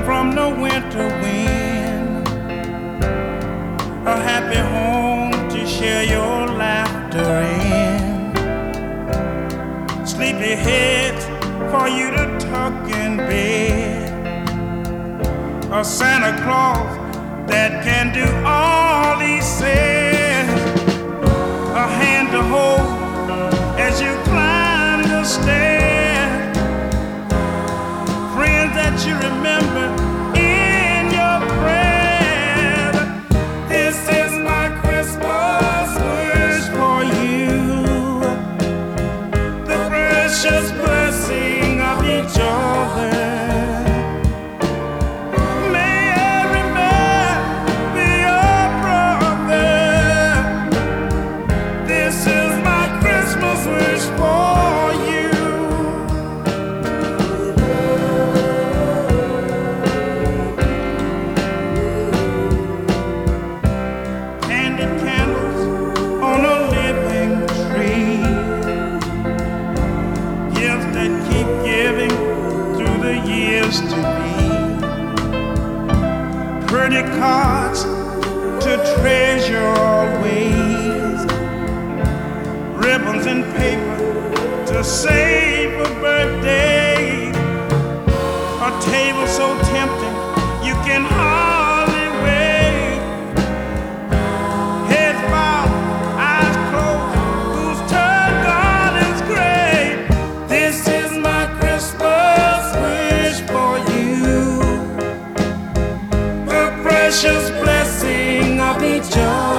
from the winter wind, a happy home to share your laughter in, sleepy heads for you to tuck in bed, a Santa Claus that can do all he says, a hand to hold as you climb the stairs, friends that you remember in your prayers. This is my Christmas wish for you, the precious blessing of each other. To be pretty cards to treasure always, ribbons and paper to save for birthdays, a table so tempting you can hardly wait, heads bowed, eyes closed, whose turn garden's great. This is my Christmas wish for you, the precious blessing of each other.